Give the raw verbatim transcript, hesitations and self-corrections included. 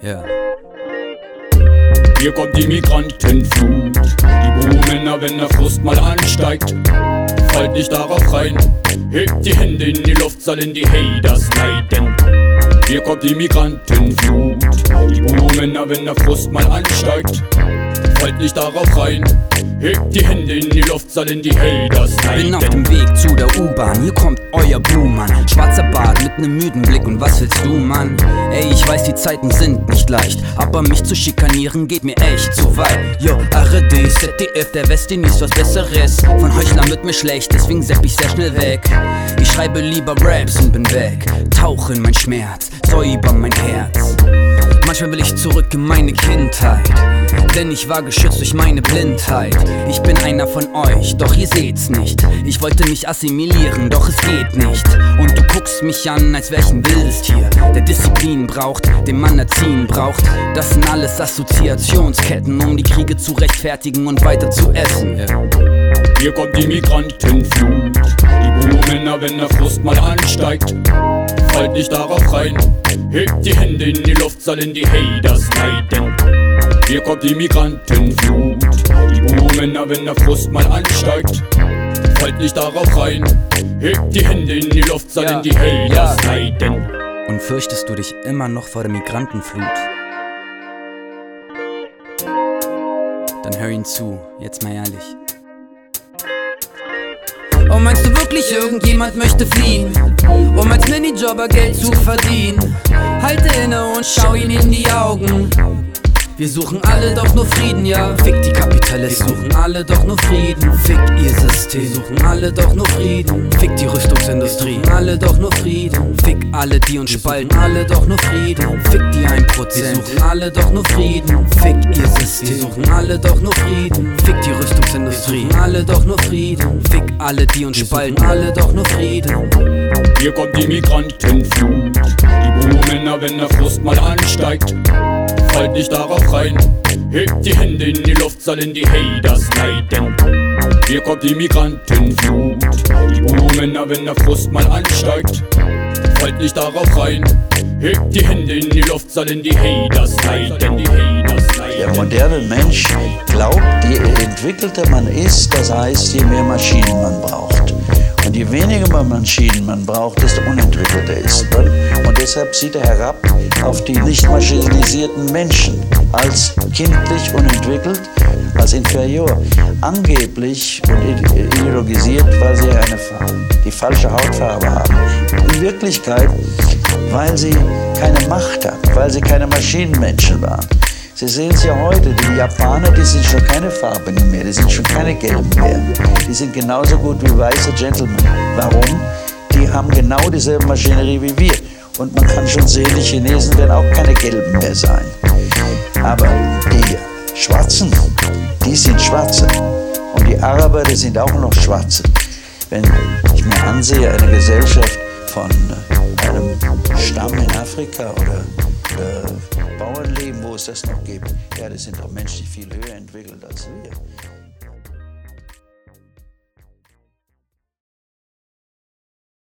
Ja. Hier kommt die Migrantenflut, die Buhmänner, wenn der Frust mal ansteigt. Fallt nicht darauf rein, hebt die Hände in die Luft, sollen die Haters leiden. Hier kommt die Migrantenflut, die Buhmänner, wenn der Frust mal ansteigt. Fallt nicht darauf rein, hebt die Hände in die Luft, sollen die Haters leiden. Bin auf dem Weg zu der U-Bahn, hier kommt euer Buhmann. Schwarzer Bart mit nem müden Blick und was willst du, Mann? Ey, ich weiß, die Zeiten sind nicht leicht, aber mich zu schikanieren geht mir echt zu weit. Yo, A R D, Z D F, der Westen ist was Besseres. Von Heuchlern wird mir schlecht, deswegen sepp ich sehr schnell weg. Ich schreibe lieber Raps und bin weg, tauche in mein Schmerz, säuber mein Herz. Manchmal will ich zurück in meine Kindheit, denn ich war geschützt durch meine Blindheit. Ich bin einer von euch, doch ihr seht's nicht. Ich wollte mich assimilieren, doch es geht nicht. Und du guckst mich an, als wär ich ein wildes Tier, der Disziplin braucht, den man erziehen braucht. Das sind alles Assoziationsketten, um die Kriege zu rechtfertigen und weiter zu essen. Ja. Hier kommt die Migrantenflut, die Buhmänner, wenn der Frust mal ansteigt. Fallt nicht darauf rein, hebt die Hände in die Luft, sollen die Haters leiden. Hier kommt die Migrantenflut, die Buhmänner, wenn der Frust mal ansteigt. Fallt nicht darauf rein, hebt die Hände in die Luft, sollen ja, die Haters ja. leiden. Und fürchtest du dich immer noch vor der Migrantenflut? Dann hör ihn zu, jetzt mal ehrlich. Oh, meinst du wirklich, irgendjemand möchte fliehen, um als Minijobber Geld zu verdienen? Halte inne und schau ihn in die Augen. Wir suchen alle doch nur Frieden, ja. Fick die Kapitalisten. Wir suchen alle doch nur Frieden. Fick ihr System. Wir suchen alle doch nur Frieden. Fick die Rüstungsindustrie. Wir suchen alle doch nur Frieden. Fick alle, die uns spalten. Alle doch nur Frieden. Fick die ein Prozent. Wir suchen alle doch nur Frieden. Fick ihr System. Wir suchen alle doch nur Frieden. Fick die Rüstungsindustrie. Wir suchen alle doch nur Frieden. Fick alle, die uns spalten. Alle doch nur Frieden. Hier kommt die Migrantenflut, die Buhmänner, wenn der Frust mal ansteigt. Fallt nicht darauf rein, hebt die Hände in die Luft, sollen die Haters leiden. Hier kommt die Migrantenflut, die Buhmänner, wenn der Frust mal ansteigt. Fallt nicht darauf rein, hebt die Hände in die Luft, sollen die Haters leiden. Die Haters leiden. Der moderne Mensch glaubt, je entwickelter man ist, das heißt, je mehr Maschinen man braucht. Und je weniger Maschinen man braucht, desto unentwickelter ist man. Und deshalb sieht er herab auf die nicht maschinisierten Menschen als kindlich unentwickelt, als inferior. Angeblich und ideologisiert, weil sie eine, die falsche Hautfarbe haben. In Wirklichkeit, weil sie keine Macht hatten, weil sie keine Maschinenmenschen waren. Sie sehen es ja heute, die Japaner, die sind schon keine Farbigen mehr, die sind schon keine Gelben mehr. Die sind genauso gut wie weiße Gentlemen. Warum? Die haben genau dieselbe Maschinerie wie wir. Und man kann schon sehen, die Chinesen werden auch keine Gelben mehr sein. Aber die Schwarzen, die sind Schwarze. Und die Araber, die sind auch noch Schwarze. Wenn ich mir ansehe, eine Gesellschaft von einem Stamm in Afrika oder äh, Bauernleben, wo es das noch gibt, ja, das sind doch Menschen, die viel höher entwickelt als wir.